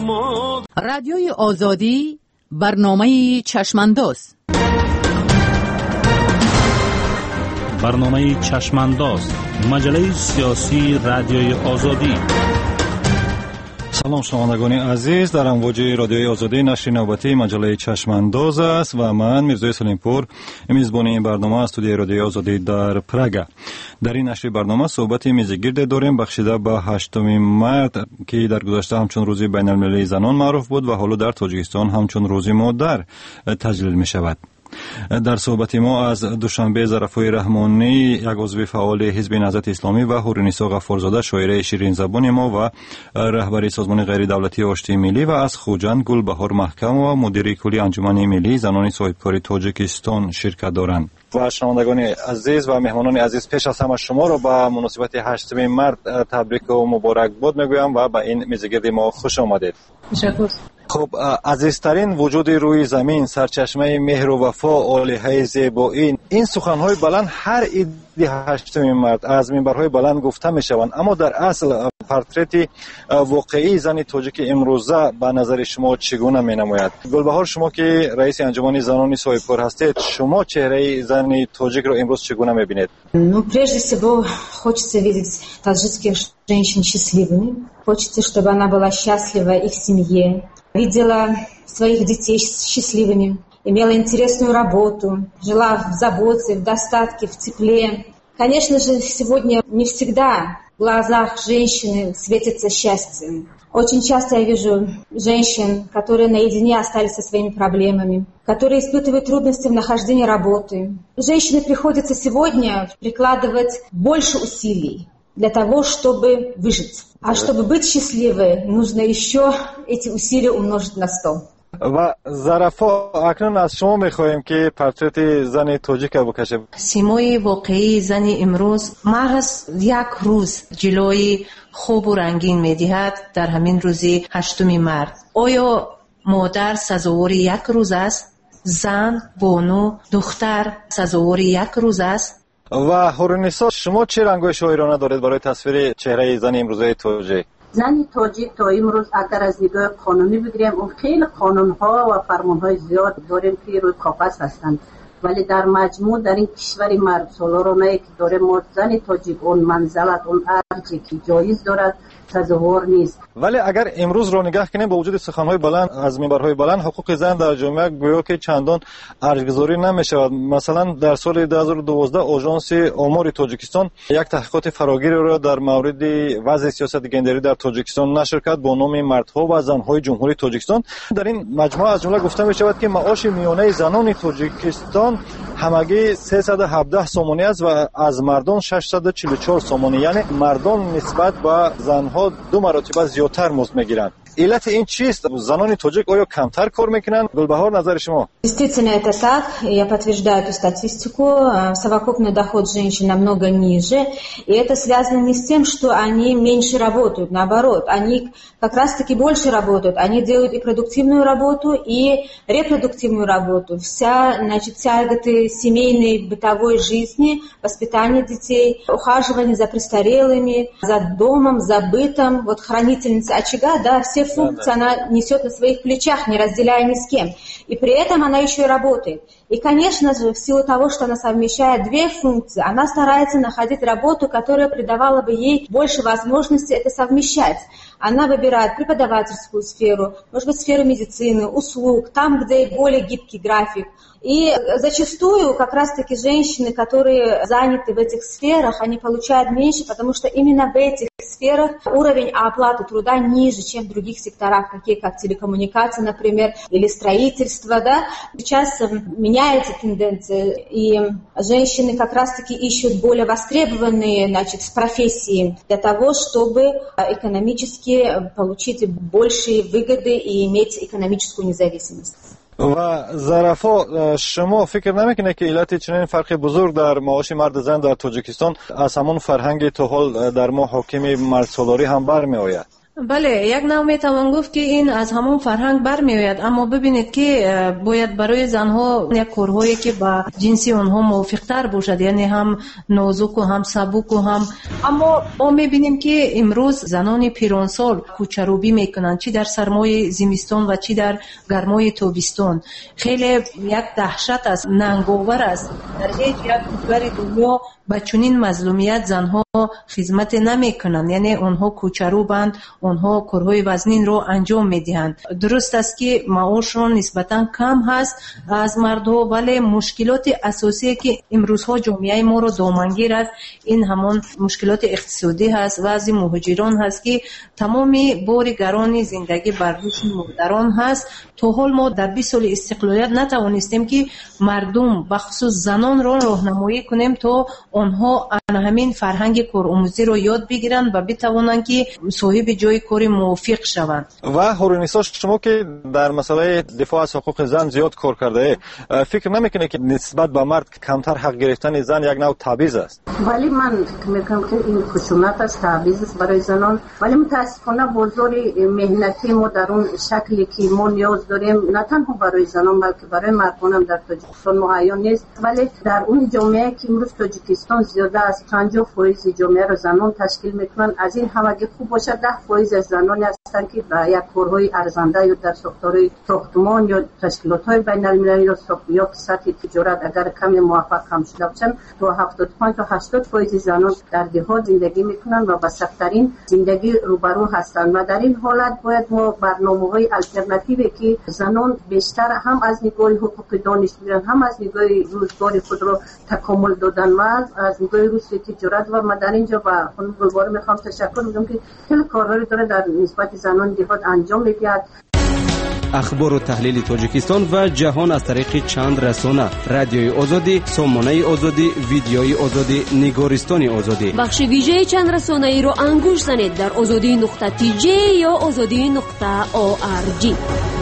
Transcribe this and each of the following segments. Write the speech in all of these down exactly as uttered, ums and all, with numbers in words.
رادیوی آزادی برنامه چشمانداز برنامه چشمانداز مجله سیاسی رادیوی آزادی. سلام شنوندگان عزیز، در امواج رادیوی آزادی نشر نوبتی مجله چشمانداز است و من میرزای سلیمپور میزبان این برنامه استودیوی رادیوی آزادی در پراگ. در این نشر برنامه صحبت میزگرد داریم بخشیده به هشتم مارس که در گذشته همچون روز بین المللی زنان معروف بود و حالا در تاجیکستان همچون روز مادر تجلیل می شود. در صحبت ما از دوشنبه ظرفای رحمانی، یک عضو فعال حزب نهضت اسلامی، و حورنیسا غفارزاده شاعره شیرین زبان ما و رهبری سازمان غیر دولتی آشتی ملی، و از خوجند گلبهار محکم و مدیر کلی انجمن ملی زنان صاحبکار تاجیکستان شرکت دارند. و شنوندگان عزیز و مهمانان عزیز، پیش از همه شما را به مناسبت هشتم مارس تبریک و مبارکباد میگویم و به این میزگرد ما خوش آمدید. تشکر. خب، عزیزترین وجود روی زمین، سرچشمه مهر و وفا، عالیه زیبایی، این سخنهای بلند هر عید هشتم مارس از منبرهای بلند گفته میشوند، اما در اصل پورتریت واقعی زن تاجیک امروزه به نظر شما چگونه مینماید؟ گلبهار، شما که رئیس انجمن زنان صاحبکار هستید، شما چهره زن تاجیک رو امروز چگونه میبینید؟ Ну, прежде всего, хочется видеть таджикских женщин счастливыми. Хочется, чтобы она была счастлива и в семье, видела своих детей счастливыми, имела интересную работу, жила в заботе, в достатке, в тепле. Конечно же, сегодня не всегда в глазах женщины светится счастье. Очень часто я вижу женщин, которые наедине остались со своими проблемами, которые испытывают трудности в нахождении работы. Женщине приходится сегодня прикладывать больше усилий для того, чтобы выжить. А чтобы быть счастливой, нужно еще эти усилия умножить на сто. و ظرفا، اکنون از شما میخواهیم که پورتریت زن تاجیک بکشید. سیمای واقعی زن امروز محض یک روز جلوی خوب و رنگین میدهد در همین روزی هشتم مارس. آیا مادر سزاوار یک روز است؟ زن، بانو، دختر سزاوار یک روز است؟ و حورنیسا، شما چه رنگ‌های شاعرانه دارید برای تصویر چهره زن امروزه تاجیک؟ زن تاجیک تا امروز اگر از نگاه قانونی بگیریم، اون خیلی قانون‌ها و فرمان‌های زیاد داریم که روی کاغذ هستند، ولی در مجموع در این کشور مرد سالارانه که داریم ما، زن تاجیک اون منزلت، اون ارجی که جایز دارد تصور نیست. ولی اگر امروز رو نگاه کنیم با وجود سخن‌های بلند از منبرهای بلند، حقوق زن در جامعه گویا که چندان ارزش‌گذاری نمی‌شود. مثلا در سال دو هزار و دوازده آژانس آمار تاجیکستان یک تحقیقات فراگیری را در مورد وضع سیاست گندری در تاجیکستان نشر کرد با نام مردها و زن‌های جمهوری تاجیکستان. در این مجموعه از جمله گفته می‌شود که معاش میانه زنان تاجیکستان همگی سیصد و هفده سومانی است و از مردان ششصد و چهل و چهار سومانی، یعنی مردان نسبت به زنها دو مرتبه زیادتر مزد میگیرند. علت این چیست؟ زنان تاجیک آیا کمتر کار میکنن؟ گلبهار، نظر شما؟ Действительно, это так. Я подтверждаю эту статистику. Совокупный доход женщин намного ниже. И это связано не с тем, что они меньше работают. Наоборот, они как раз-таки больше работают. Они делают и продуктивную работу, и репродуктивную работу. Вся, значит, тяготы семейной, бытовой жизни, воспитание детей, ухаживание за престарелыми, за домом, за бытом. Вот хранительница очага, да, все функции она несет на своих плечах, не разделяя ни с кем. И при этом она еще и работает. И, конечно же, в силу того, что она совмещает две функции, она старается находить работу, которая придавала бы ей больше возможности это совмещать. Она выбирает преподавательскую сферу, может быть, сферу медицины, услуг, там, где более гибкий график. И зачастую как раз-таки женщины, которые заняты в этих сферах, они получают меньше, потому что именно в этих сферах уровень оплаты труда ниже, чем в других секторах, такие как телекоммуникации, например, или строительство. Да? Сейчас меняется тенденция, и женщины как раз-таки ищут более востребованные, значит, профессии для того, чтобы экономически получить большие выгоды и иметь экономическую независимость. و ظرفا، شما فکر نمیکنه که علت چنین فرق بزرگ در معاش مرد زن در تاجیکستان از همون فرهنگ تا حال در ما حاکم مرد سالاری هم برمی آید؟ بله، یک نوع میتوان گفت که این از همون فرهنگ برمیآید، اما ببینید که باید برای زنها یک کارهایی که با جنسی اونها موافقتر باشد، یعنی هم نازک و هم سبک و هم، اما ما میبینیم که امروز زنان پیرانسال کوچروبی میکنن، چی در سرمای زمستان و چی در گرمای تابستان. خیلی یک دهشت است، ننگاور است. در هیچ یک کشور دنیا با چنین مظلومیت زنها خدمت نمیکنن، یعنی اونها کوچروبند، اونها کارهای وزنین رو انجام میدهند. درست است که معاششون نسبتا کم هست از مردها، ولی مشکلات اساسی که امروزها جامعه ما رو دامنگیر است این همون مشکلات اقتصادی هست. وضع مهاجران هست که تمامی بار گران زندگی بر دوش مادران هست. تا حال ما در بیست سال استقلالیت نتوانستیم که مردم بخصوص زنان را راهنمایی کنیم تا آنها همین فرهنگ کارآموزی رو یاد بگیرن و بتوانند که صاحب جای کار موفق شوند. و هورونیسا، شما که در مسئله دفاع از حقوق زن زیاد کار کرده، فکر نمیکنه که نسبت به مرد کمتر حق گرفتن زن یک نوع تبعیض است؟ ولی من فکر میکنم که این خشونت است، تبعیض است برای زنان. ولی متاسفانه بازار مهنتی ما در اون شکلی که ما نیاز داریم نه تنها برای زنان بلکه برای مردان هم در تاجیکستان معین نیست. ولی در اون جامعه که امروز تاجیکستان زیاده از پنجاه درصد جامعه رو زنان تشکیل میکنن، از این همگی خوب باشه ده درصد از زنان هستند که با یک کارهای ارزنده یا در ساختارهای ساختمان یا تشکیلات‌های بین‌المللی یا یا سطح تجارت اگر کمی موفق هم شده باشن، تا هفتاد و پنج تا هشتاد درصد زنان در دهات زندگی میکنن و با سخت‌ترین زندگی روبرو هستند. و در این حالت باید ما برنامه‌های آلترناتیوی که زنان بیشتر هم از نگاه حقوق دانش میرن، هم از نگاه روزگار خود رو تکامل دادن و از نگاه روزی تجارت. و من در اینجا با خانم گلبار میخوام تشکر بگم که خیلی کارهایی داره در نسبت زنان دهات انجام میدهد. اخبار و تحلیل تاجیکستان و جهان از طریق چند رسانه: رادیوی آزادی، سامانه آزادی، ویدیوی آزادی، نگارستان آزادی. بخش ویژه چند رسانه ای رو انگوش زنید در آزادی نقطه تی جی یا آزادی نقطه او آر جی.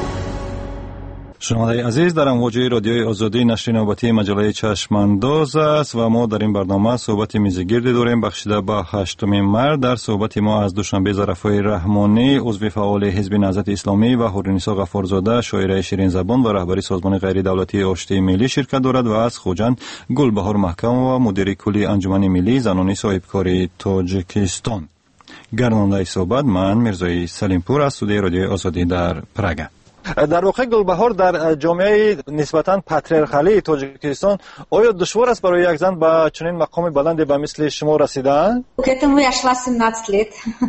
شنوندگان عزیز، در امواج رادیوی آزادی نشر نوبتی مجله چشمانداز است و ما در این برنامه صحبت میزگردی داریم بخشیده به هشتمین مرد. در صحبت ما از دوشنبه ظرفای رحمانی، عضو فعال حزب نهضت اسلامی، و هورونیسا غفارزاده، شاعره شیرین زبان و رهبری سازمان غیر دولتی آشتی ملی شرکت دارد، و از خوجند گلبهار محکم و مدیر کلی انجمن ملی زنان صاحبکاری تاجیکستان. گرداننده صحبت من میرزای سلیمپور از استودیوی رادیوی آزادی در پراگ. در واقع گلبهار در جامعه نسبتاً پاتریارخالی تاجیکستان آیا دشوار است برای یک زن به چنین مقام بلندی به مثل شما رسیدن؟ К этому я шла семнадцать лет.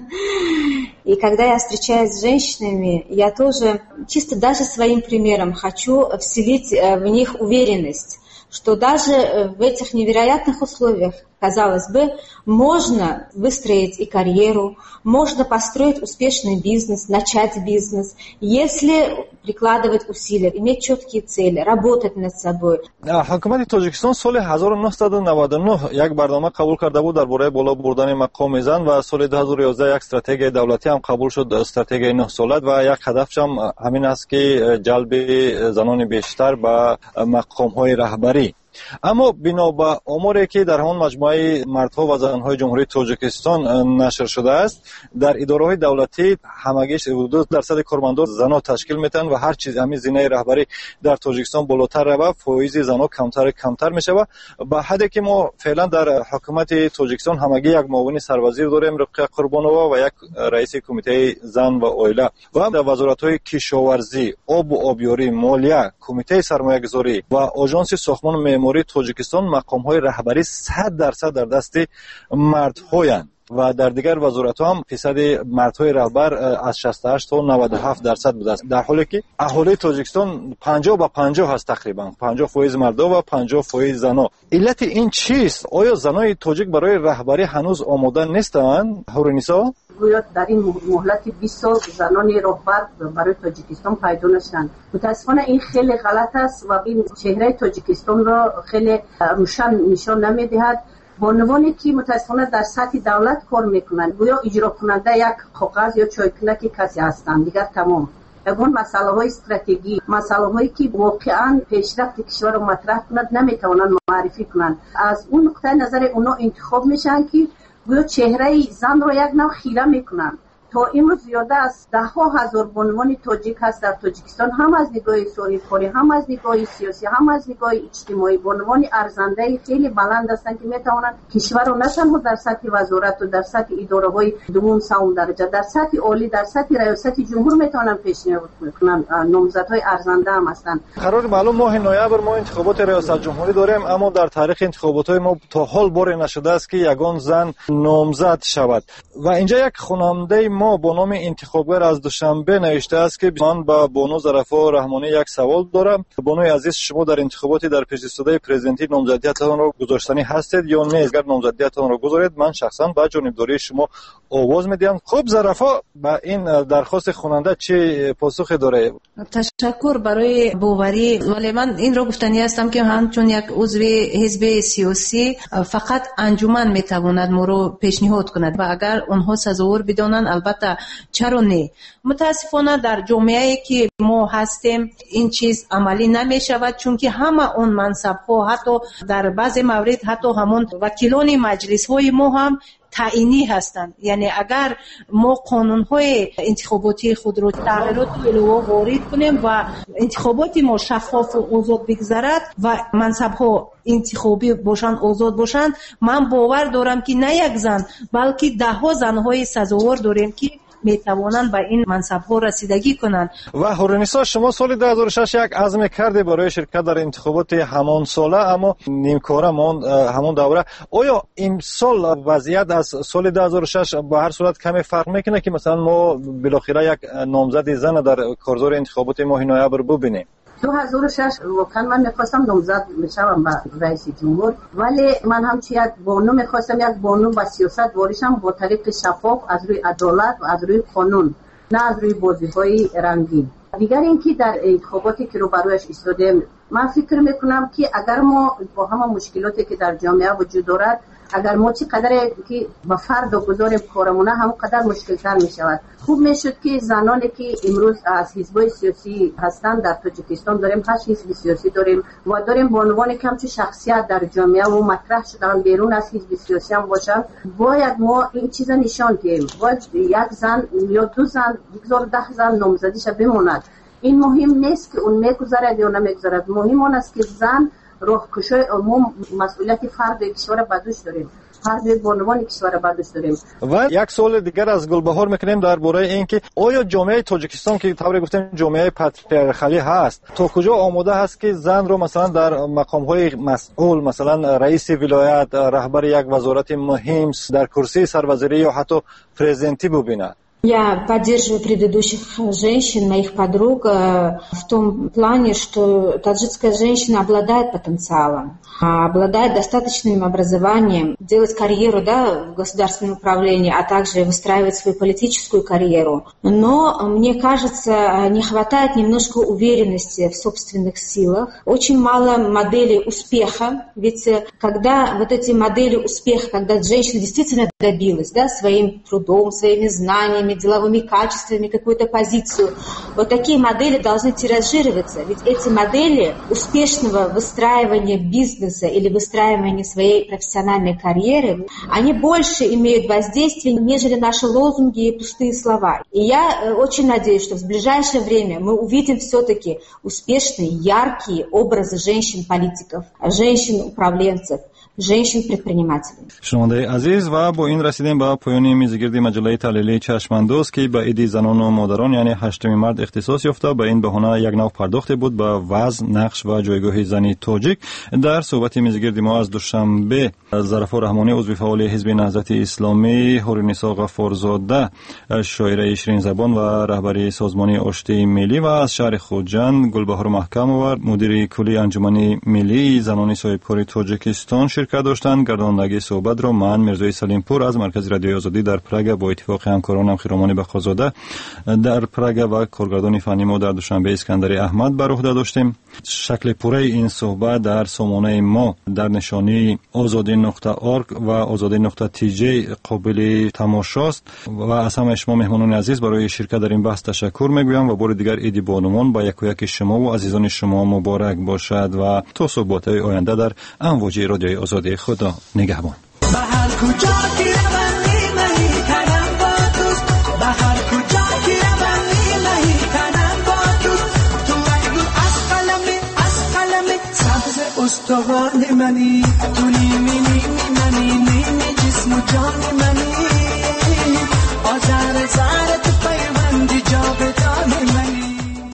И когда я встречаюсь с женщинами, я тоже чисто даже своим примером хочу вселить в них уверенность, что даже в этих невероятных условиях, казалось бы, можно выстроить и карьеру, можно построить успешный бизнес, начать бизнес, если прикладывать усилия, иметь четкие цели, работать над собой. حکومت تاجیکستان سال هزار و نهصد و نود و نه یک برنامه قبول کرده بود درباره بالا بردن مقام زن و سال دو هزار و یازده یک استراتژی دولتی هم قبول شد، استراتژی نه ساله، و یک هدفش هم همین است که جلب زنان بیشتر به مقام‌های رهبری. اما بنا به آماری که در همون مجموعه مردها و زنهای جمهوری تاجیکستان نشر شده است، در اداره‌های دولتی همگیش حدود درصد کارمندان زنها تشکیل میتن و هر چیز همین زینه رهبری در تاجیکستان بالاتر رود، فایز زنها کمتر کمتر میشه. و به حدی که ما فعلا در حکومت تاجیکستان همگی یک معاون سروزیر داریم، رقیه قربانووا، و یک رئیس کمیته زن و عائله، و در وزارت‌های کشاورزی، آب و آبیاری، مالیه، کمیته سرمایه‌گذاری و آژانس ساختمان معماری تاجیکستان مقام‌های رهبری صد درصد در دست مردهایند و در دیگر وزارت‌ها هم فیصد مردهای رهبر از شصت و هشت تا نود و هفت درصد بوده است، در حالی که اهالی تاجیکستان پنجاه به پنجاه هست، تقریبا پنجاه درصد مردا و پنجاه درصد زنها. علت این چیست؟ آیا زنای تاجیک برای رهبری هنوز آماده نیستند؟ هورونیسا گویا در این مهلت بیست سال زنان رهبر برای تاجیکستان پیدا نشدند. متاسفانه این خیلی غلط است و این چهره تاجیکستان را خیلی روشن نشان نمیدهد. بانوانی که متاسفانه در سطح دولت کار میکنند گویا اجرا کننده یک کاغذ یا چایکنک کسی هستند، دیگر تمام. اون مسئله های استراتژی، مسئله هایی که واقعا پیشرفت کشور رو مطرح کنند نمیتوانند معرفی کنند. از اون نقطه نظر اونا انتخاب میشن که گویا چهره زن رو یک نوع خیره میکنن. تا امروز زیاده از ده ها هزار بانوان تاجیک هست در تاجیکستان، هم از نگاه صاحب‌کاری، هم از نگاه سیاسی، هم از نگاه اجتماعی. بانوان ارزنده خیلی بلند هستند که میتوانند کشور را نه تنها در سطح وزارت و در سطح اداره‌های دوم سوم درجه، در سطح عالی، در سطح ریاست جمهور میتوانند پیشنهاد کنند. نامزدهای ارزنده هم هستند. قرار معلوم ماه نوامبر ما انتخابات ریاست جمهوری داریم، اما در تاریخ انتخابات ما تا حال بار نشده است که یگان زن نامزد شود. و اینجا یک خواننده ما با نام انتخابگر از دوشنبه نوشته است که من با بانو ظرفا رحمانی یک سوال دارم. بانوی عزیز، شما در انتخابات در پیش ایستاده پرزیدنتی نامزدیتتان را گذاشتنی هستید یا نه؟ اگر نامزدیتتان را گذارید، من شخصا با جانبداری شما آواز میدم. خب ظرفا با این درخواست خواننده چه پاسخی داره؟ تشکر برای باوری، ولی من این را گفتنی هستم که همچون یک عضو حزب سیاسی فقط انجمن میتواند ما رو پیشنهاد کند و اگر اونها سزاوار بدانند البته چرا نه. متاسفانه در جامعه‌ای که ما هستیم این چیز عملی نمی شود، چون که همه اون منصب ها حتی در بعض موارد حتی همون وکیلان مجلس های ما هم تعیینی هستند. یعنی اگر ما قانون‌های انتخاباتی خود رو تغییرات علاوه وارد کنیم و انتخابات ما شفاف و آزاد بگذرد و منصب‌ها انتخابی باشند، آزاد باشند، من باور دارم که نه یک زن بلکه ده ها زن‌های سزاوار داریم که میتوانند به این منصب‌ها رسیدگی کنند. و هورنیسا، شما سال دو هزار و شش یک عزم کرده برای شرکت در انتخابات همان ساله، اما نیمکاره ماند همون دوره. آیا این سال وضعیت از سال دو هزار و شش به هر صورت کمی فرق میکنه که مثلا ما بالاخره یک نامزد زن در کارزار انتخابات ماه نوامبر ببینیم؟ دو هزار و شش واقعا من میخواستم نامزد بشم به رئیس جمهور، ولی من همچی یک بانو میخواستم، یک بانو با سیاست واریشم با طریق شفاف از روی عدالت و از روی قانون، نه از روی بازی‌های رنگین. دیگر اینکه در انتخاباتی که رو برویش ایستادیم، من فکر میکنم که اگر ما با همه مشکلاتی که در جامعه وجود دارد، اگر ما چی قدر که با فرد گذاریم کارمونه، هم قدر مشکل‌تر می شود. خوب میشد که زنانی که امروز از حزب‌های سیاسی هستند در تاجیکستان داریم، هشت حزب سیاسی داریم و داریم بانوانی که همچون شخصیت در جامعه و مطرح شدن بیرون از حزب سیاسی هم باشند. باید ما این چیزا نشان دهیم، باید یک زن یا دو زن بگذار ده زن نامزدیش بماند. این مهم نیست که اون میگذرد یا نمیگذرد، مهم اون است که زن راهکشای عموم مسئولیت فرد کشور بدوش داریم، فرد بانوان کشور بدوش داریم. و یک سوال دیگر از گلبهار میکنیم درباره این که آیا جامعه تاجیکستان که طوری گفتیم جامعه پاتریارخالی هست، تا کجا آماده هست که زن رو مثلا در مقام های مسئول، مثلا رئیس ولایت، رهبر یک وزارت مهم، در کرسی سروزیری یا حتی پرزیدنتی ببیند؟ Я поддерживаю предыдущих женщин, моих подруг, в том плане, что таджикская женщина обладает потенциалом, обладает достаточным образованием, делать карьеру, да, в государственном управлении, а также выстраивать свою политическую карьеру. Но, мне кажется, не хватает немножко уверенности в собственных силах. Очень мало моделей успеха, ведь когда вот эти модели успеха, когда женщина действительно добилась, да, своим трудом, своими знаниями, деловыми качествами, какую-то позицию. Вот такие модели должны тиражироваться. Ведь эти модели успешного выстраивания бизнеса или выстраивания своей профессиональной карьеры, они больше имеют воздействие, нежели наши лозунги и пустые слова. И я очень надеюсь, что в ближайшее время мы увидим все-таки успешные, яркие образы женщин-политиков, женщин-управленцев, женщин-предпринимателей. شنونده عزیز، و با این رسیدیم به پایان میزگردی مجله تحلیلی چشمانداز که به عید زنان و مادران یعنی هشتم مرد اختصاص یافته. به این بهانه یک نوع پرداخته بود به وضع، نقش و جایگاه زنی تاجیک. در صحبت میزگردی ما از دوشنبه ظرفا رحمانی عضو فعال حزب نهضت اسلامی، هورنیسا غفارزاده شاعره شیرین زبان و رهبر سازمان آشتی ملی و از شهر خوجند گلبهار محکم‌آور مدیر کلی انجمن ملی زنان صاحبکار تاجیکستان شرکت داشتند. گردانندگی صحبت را من میرزای سلیم پور از مرکز رادیوی آزادی در پراگ با اتفاق همکارانم خیرامان بخازاده در پراگ و کارگردان فنی ما در دوشنبه اسکندری احمد بر عهده داشتیم. شکل پوره این صحبت در سامانه ما در نشانی آزادی نقطه اورگ و آزادی نقطه تی جی قابل تماشاست. و از همه شما مهمانان عزیز برای شرکت در این بحث تشکر میگویم و بار دیگر عید بانوان با یک و یک شما و عزیزان شما مبارک باشد و تا صحبت‌های آینده در امواج رادیوی آزادی. خدا نگهبان. استوان منی، تو نیمی نیمی منی، نیمی جسم و جان منی. آذر زن